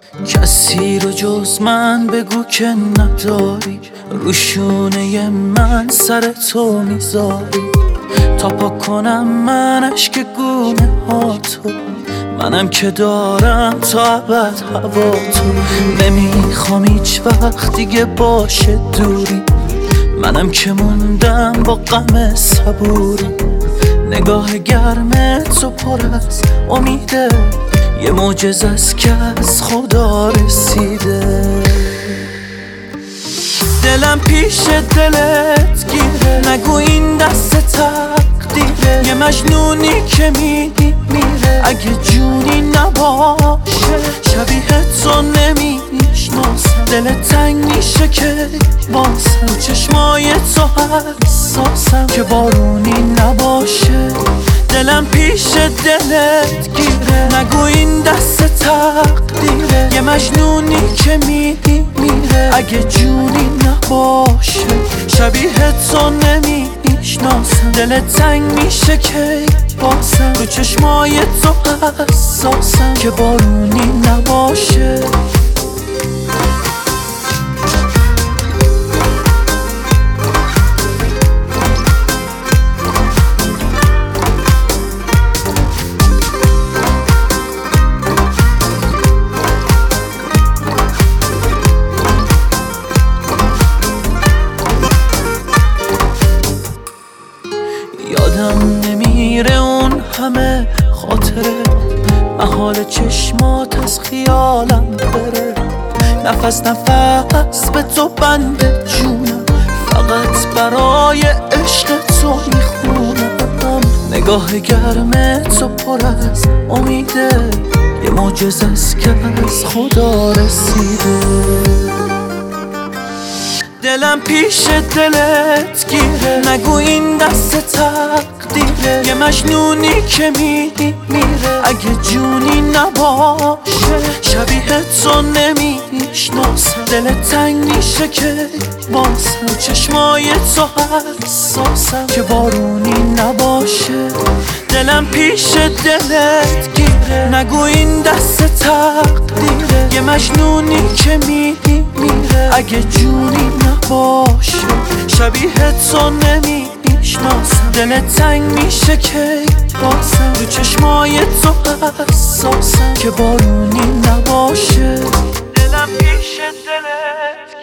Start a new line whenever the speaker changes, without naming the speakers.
کسی رو جز من بگو که نداری، روشونه من سر تو میذاری تا پاک کنم من عشق گونه ها تو. منم که دارم تا ابد هوا تو. نمیخوام هیچ وقت دیگه باشه دوری، منم که موندم با غم صبوری. نگاه گرم تو پر از امیده، یه معجزه است که از خدا رسیده. دلم پیش دلت گیره، نگو این دست تقدیره. یه مجنونی که میره اگه جونی نباشه، شبیه تو نمیشناسم. دلت تنگ میشه که باسم، رو چشمای تو حساسم که بارونی نباشه. دلم پیش دلت گیره، نگو این دست تقدیره. یه مجنونی که میره اگه جونی نباشه، شبیه تو نمیشناسم. دلت تنگ میشه که باسم، رو چشمای تو حساسم که بارونی نباشه. یادم نمیره اون همه خاطره، محال چشمات از خیالم بره. نفس نفس به تو بند جونم، فقط برای عشق تو میخونم. نگاه گرم تو پر از امیده، یه معجزه است که از خدا رسیده. دلم پیش دلت گیره، نگو این دست تقدیره. یه مجنونی که میره اگه جونی نباشه، شبیه تو نمیشناسم. دلت تنگ میشه که باسم، چشمای تو حساسم که بارونی نباشه. دلم پیش دلت گیره، نگو این دست تقدیره. یه مجنونی که میره اگه جونی نباشه، شبیه تو نمیشناسم. دلت تنگ میشه که باسم، رو چشمای تو حساسم که بارونی نباشه. دلم پیش دلت